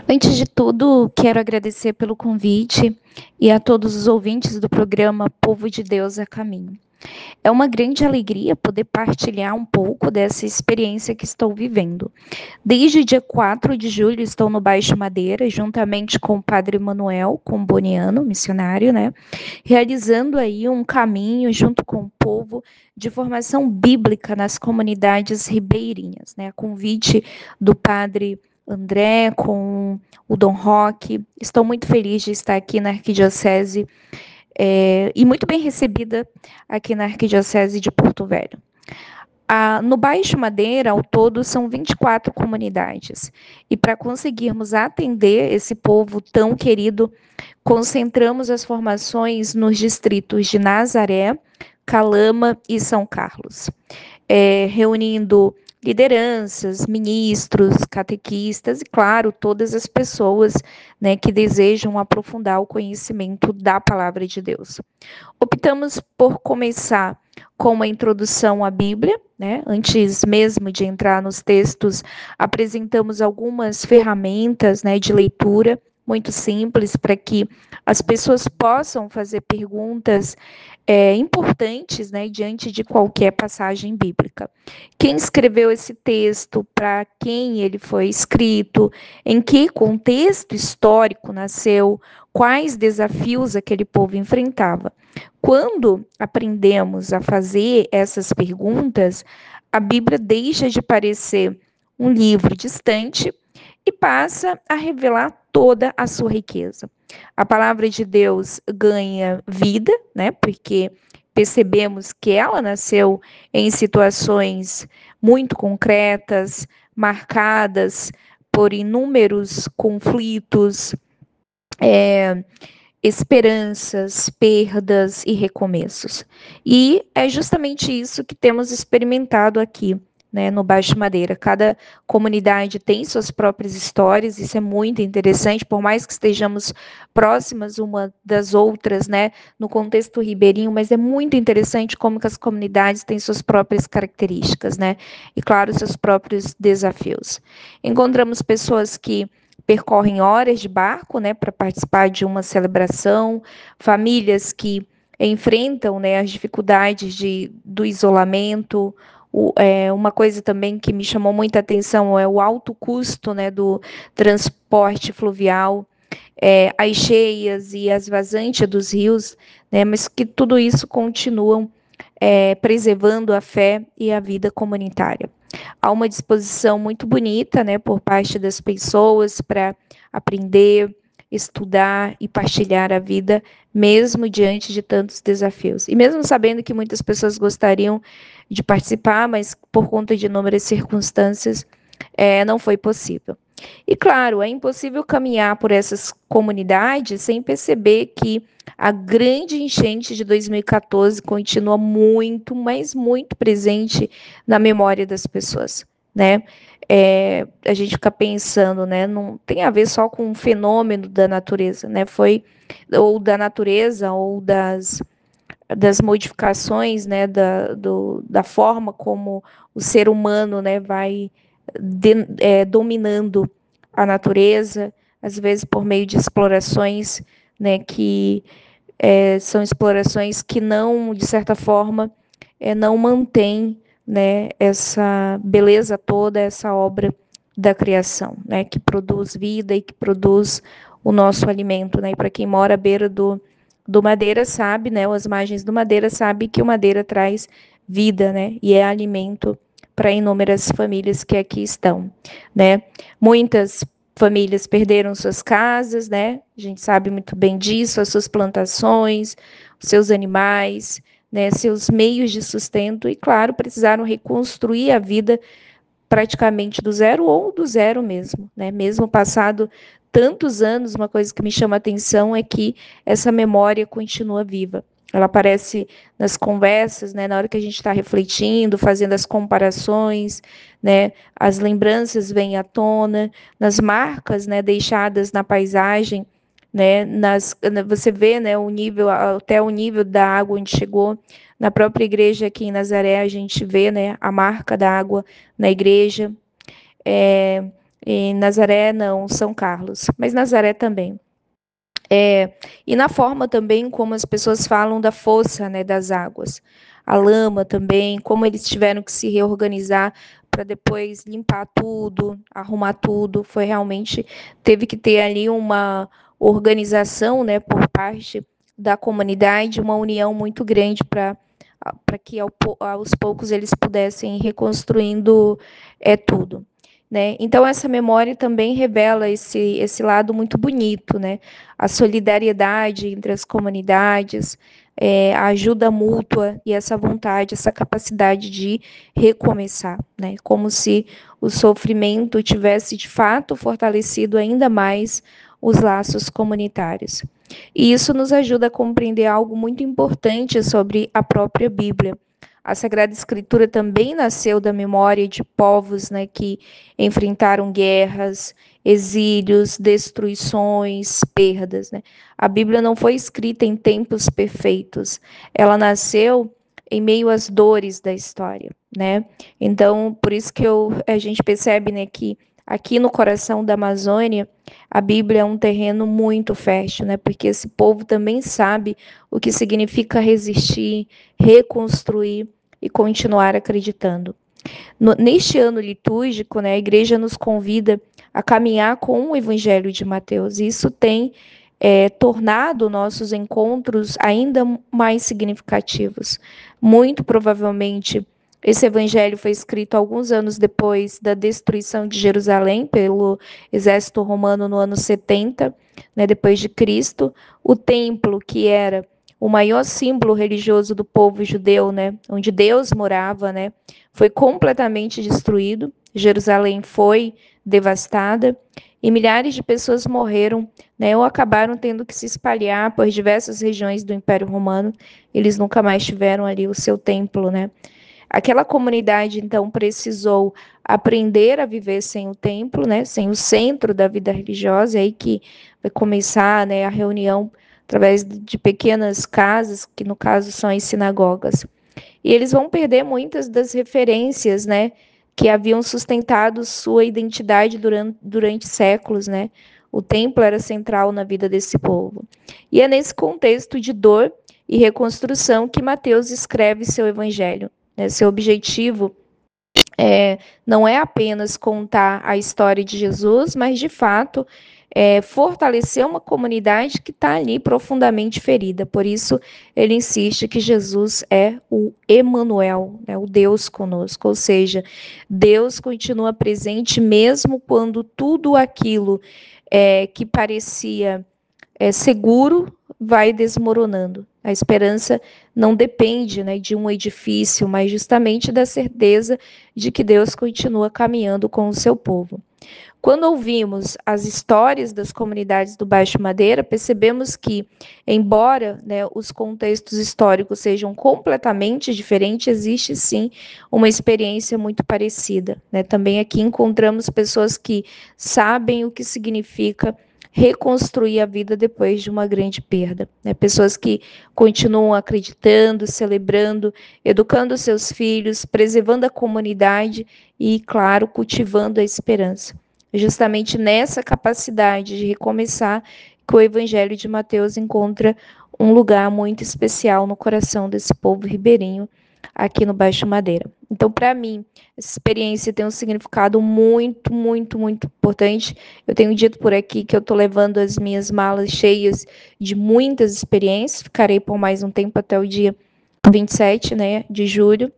Antes de tudo, quero agradecer pelo convite e a todos os ouvintes do programa Povo de Deus a Caminho. É uma grande alegria poder partilhar um pouco dessa experiência que estou vivendo. Desde o dia 4 de julho estou no Baixo Madeira, juntamente com o Padre Manuel Comboniano, missionário, né? Realizando aí um caminho junto com o povo de formação bíblica nas comunidades ribeirinhas, né? A convite do Padre André com o Dom Roque. Estou muito feliz de estar aqui na Arquidiocese e muito bem recebida aqui na Arquidiocese de Porto Velho. No Baixo Madeira, ao todo, são 24 comunidades. E para conseguirmos atender esse povo tão querido, concentramos as formações nos distritos de Nazaré, Calama e São Carlos, reunindo lideranças, ministros, catequistas e, claro, todas as pessoas, né, que desejam aprofundar o conhecimento da palavra de Deus. Optamos por começar com uma introdução à Bíblia, né? Antes mesmo de entrar nos textos, apresentamos algumas ferramentas, né, de leitura muito simples para que as pessoas possam fazer perguntas importantes, né, diante de qualquer passagem bíblica. Quem escreveu esse texto, para quem ele foi escrito, em que contexto histórico nasceu, quais desafios aquele povo enfrentava. Quando aprendemos a fazer essas perguntas, a Bíblia deixa de parecer um livro distante e passa a revelar toda a sua riqueza. A palavra de Deus ganha vida, né? Porque percebemos que ela nasceu em situações muito concretas, marcadas por inúmeros conflitos, esperanças, perdas e recomeços. E é justamente isso que temos experimentado aqui, né, no Baixo Madeira. Cada comunidade tem suas próprias histórias, isso é muito interessante, por mais que estejamos próximas uma das outras, né, no contexto ribeirinho, mas é muito interessante como que as comunidades têm suas próprias características, né, e claro, seus próprios desafios. Encontramos pessoas que percorrem horas de barco, né, para participar de uma celebração, famílias que enfrentam, né, as dificuldades do isolamento. Uma coisa também que me chamou muita atenção é o alto custo, né, do transporte fluvial, as cheias e as vazantes dos rios, né, mas que tudo isso continuam preservando a fé e a vida comunitária. Há uma disposição muito bonita, né, por parte das pessoas para aprender, estudar e partilhar a vida, mesmo diante de tantos desafios. E mesmo sabendo que muitas pessoas gostariam de participar, mas por conta de inúmeras circunstâncias, não foi possível. E claro, é impossível caminhar por essas comunidades sem perceber que a grande enchente de 2014 continua muito, mas muito presente na memória das pessoas, né? A gente fica pensando, né? Não tem a ver só com um fenômeno da natureza, né? Foi ou da natureza ou das modificações, né? Da forma como o ser humano, né? Vai dominando a natureza, às vezes por meio de explorações, né? Que são explorações que não, de certa forma, não mantêm, né, essa beleza toda, essa obra da criação, né, que produz vida e que produz o nosso alimento, né, e para quem mora à beira do Madeira sabe, né, ou as margens do Madeira sabe que o Madeira traz vida, né, e é alimento para inúmeras famílias que aqui estão, né. Muitas famílias perderam suas casas, né? A gente sabe muito bem disso, as suas plantações, os seus animais, né? Seus meios de sustento e, claro, precisaram reconstruir a vida praticamente do zero ou do zero mesmo, né? Mesmo passado tantos anos, uma coisa que me chama a atenção é que essa memória continua viva. Ela aparece nas conversas, né, na hora que a gente está refletindo, fazendo as comparações, né, as lembranças vêm à tona, nas marcas, né, deixadas na paisagem, né, você vê, né, o nível, até o nível da água onde chegou. Na própria igreja aqui em Nazaré, a gente vê, né, a marca da água na igreja. E Nazaré não, São Carlos, mas Nazaré também. E na forma também como as pessoas falam da força, né, das águas. A lama também, como eles tiveram que se reorganizar para depois limpar tudo, arrumar tudo. Foi realmente, teve que ter ali uma organização, né, por parte da comunidade, uma união muito grande para que aos poucos eles pudessem ir reconstruindo tudo. Né? Então, essa memória também revela esse lado muito bonito, né? A solidariedade entre as comunidades, a ajuda mútua e essa vontade, essa capacidade de recomeçar, né? Como se o sofrimento tivesse de fato fortalecido ainda mais os laços comunitários. E isso nos ajuda a compreender algo muito importante sobre a própria Bíblia. A Sagrada Escritura também nasceu da memória de povos, né, que enfrentaram guerras, exílios, destruições, perdas. Né? A Bíblia não foi escrita em tempos perfeitos, ela nasceu em meio às dores da história. Né? Então, por isso que a gente percebe, né, que aqui no coração da Amazônia, a Bíblia é um terreno muito fértil, né? Porque esse povo também sabe o que significa resistir, reconstruir e continuar acreditando. Neste ano litúrgico, né, a igreja nos convida a caminhar com o Evangelho de Mateus. E isso tem tornado nossos encontros ainda mais significativos. Muito provavelmente, esse evangelho foi escrito alguns anos depois da destruição de Jerusalém pelo exército romano no ano 70, né, depois de Cristo. O templo, que era o maior símbolo religioso do povo judeu, né, onde Deus morava, né, foi completamente destruído. Jerusalém foi devastada e milhares de pessoas morreram, né, ou acabaram tendo que se espalhar por diversas regiões do Império Romano. Eles nunca mais tiveram ali o seu templo, né? Aquela comunidade, então, precisou aprender a viver sem o templo, né, sem o centro da vida religiosa, é aí que vai começar, né, a reunião através de pequenas casas, que no caso são as sinagogas. E eles vão perder muitas das referências, né, que haviam sustentado sua identidade durante séculos, né? O templo era central na vida desse povo. E é nesse contexto de dor e reconstrução que Mateus escreve seu evangelho. Né? Seu objetivo não é apenas contar a história de Jesus, mas de fato fortalecer uma comunidade que está ali profundamente ferida. Por isso, ele insiste que Jesus é o Emanuel, né, o Deus conosco, ou seja, Deus continua presente mesmo quando tudo aquilo que parecia seguro vai desmoronando. A esperança não depende, né, de um edifício, mas justamente da certeza de que Deus continua caminhando com o seu povo. Quando ouvimos as histórias das comunidades do Baixo Madeira, percebemos que, embora, né, os contextos históricos sejam completamente diferentes, existe sim uma experiência muito parecida. Né? Também aqui encontramos pessoas que sabem o que significa reconstruir a vida depois de uma grande perda. Né? Pessoas que continuam acreditando, celebrando, educando seus filhos, preservando a comunidade e, claro, cultivando a esperança. Justamente nessa capacidade de recomeçar que o Evangelho de Mateus encontra um lugar muito especial no coração desse povo ribeirinho aqui no Baixo Madeira. Então, para mim, essa experiência tem um significado muito, muito, muito importante. Eu tenho dito por aqui que eu estou levando as minhas malas cheias de muitas experiências. Ficarei por mais um tempo até o dia 27, né, de julho.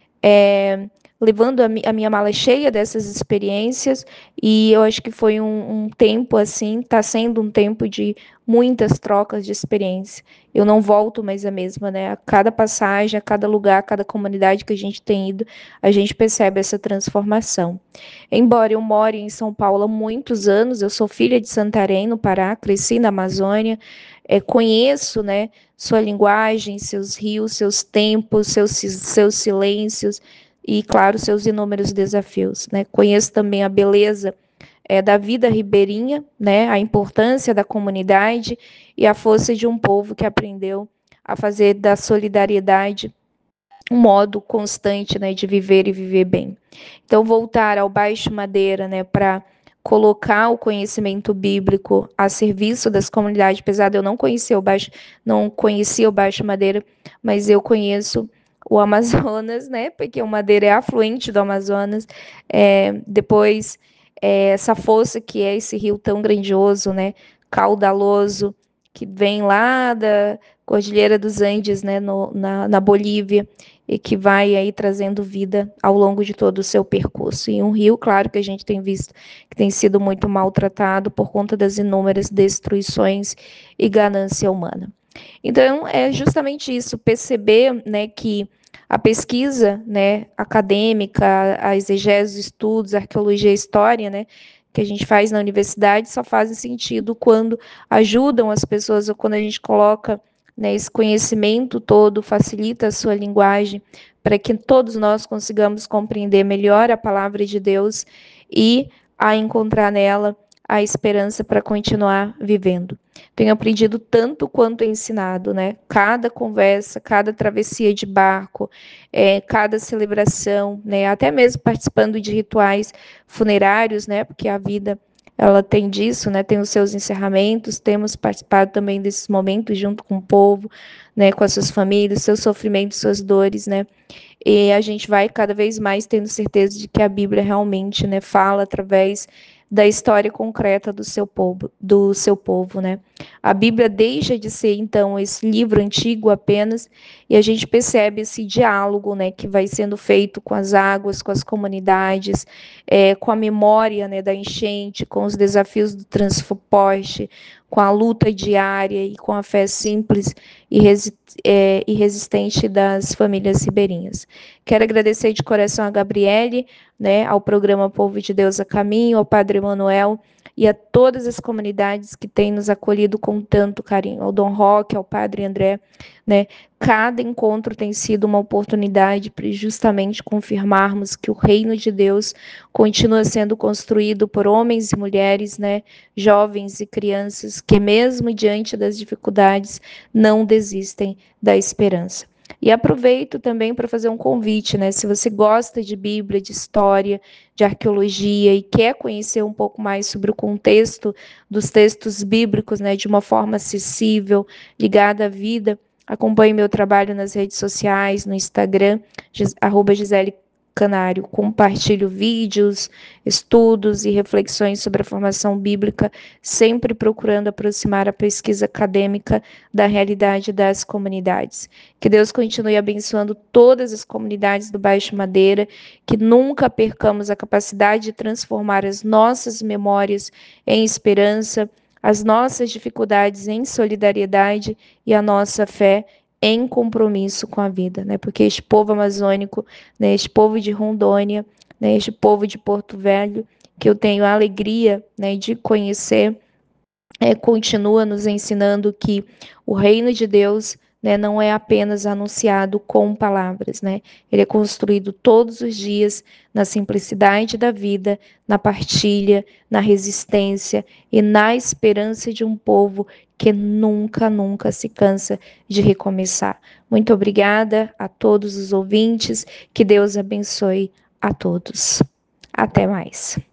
Levando a minha mala cheia dessas experiências, e eu acho que foi um tempo assim, está sendo um tempo de muitas trocas de experiência. Eu não volto mais a mesma, né? A cada passagem, a cada lugar, a cada comunidade que a gente tem ido, a gente percebe essa transformação. Embora eu more em São Paulo há muitos anos, eu sou filha de Santarém, no Pará, cresci na Amazônia, conheço, né, sua linguagem, seus rios, seus tempos, seus silêncios, e, claro, seus inúmeros desafios. Né? Conheço também a beleza da vida ribeirinha, né? A importância da comunidade e a força de um povo que aprendeu a fazer da solidariedade um modo constante, né, de viver e viver bem. Então, voltar ao Baixo Madeira, né, para colocar o conhecimento bíblico a serviço das comunidades, apesar de eu não conhecia o Baixo Madeira, mas eu conheço o Amazonas, né? Porque o Madeira é afluente do Amazonas. Depois, essa força que é esse rio tão grandioso, né? Caudaloso, que vem lá da Cordilheira dos Andes, né? Na Bolívia, e que vai aí trazendo vida ao longo de todo o seu percurso. E um rio, claro, que a gente tem visto que tem sido muito maltratado por conta das inúmeras destruições e ganância humana. Então, é justamente isso, perceber, né, que a pesquisa, né, acadêmica, a exegese, os estudos, a arqueologia, a história, né, que a gente faz na universidade só fazem sentido quando ajudam as pessoas, ou quando a gente coloca, né, esse conhecimento todo, facilita a sua linguagem, para que todos nós consigamos compreender melhor a palavra de Deus e a encontrar nela a esperança para continuar vivendo. Tenho aprendido tanto quanto ensinado, né? Cada conversa, cada travessia de barco, cada celebração, né? Até mesmo participando de rituais funerários, né? Porque a vida ela tem disso, né? Tem os seus encerramentos. Temos participado também desses momentos junto com o povo, né? Com as suas famílias, seus sofrimentos, suas dores, né? E a gente vai cada vez mais tendo certeza de que a Bíblia realmente, né, fala através da história concreta do seu povo, né? A Bíblia deixa de ser então esse livro antigo apenas e a gente percebe esse diálogo, né, que vai sendo feito com as águas, com as comunidades, com a memória, né, da enchente, com os desafios do transporte, com a luta diária e com a fé simples e resistente das famílias ribeirinhas. Quero agradecer de coração a Gabriele, né, ao programa Povo de Deus a Caminho, ao Padre Emanuel e a todas as comunidades que têm nos acolhido com tanto carinho, ao Dom Roque, ao Padre André, né? Cada encontro tem sido uma oportunidade para justamente confirmarmos que o reino de Deus continua sendo construído por homens e mulheres, né, jovens e crianças que mesmo diante das dificuldades não desistem da esperança. E aproveito também para fazer um convite, né? Se você gosta de Bíblia, de história, de arqueologia e quer conhecer um pouco mais sobre o contexto dos textos bíblicos, né, de uma forma acessível, ligada à vida, acompanhe meu trabalho nas redes sociais, no Instagram, @Gisele Canário. Compartilho vídeos, estudos e reflexões sobre a formação bíblica, sempre procurando aproximar a pesquisa acadêmica da realidade das comunidades. Que Deus continue abençoando todas as comunidades do Baixo Madeira, que nunca percamos a capacidade de transformar as nossas memórias em esperança, as nossas dificuldades em solidariedade e a nossa fé em compromisso com a vida, né? Porque este povo amazônico, né, este povo de Rondônia, né, este povo de Porto Velho, que eu tenho a alegria, né, de conhecer, continua nos ensinando que o reino de Deus, né, não é apenas anunciado com palavras, né? Ele é construído todos os dias na simplicidade da vida, na partilha, na resistência e na esperança de um povo que nunca, nunca se cansa de recomeçar. Muito obrigada a todos os ouvintes, que Deus abençoe a todos. Até mais.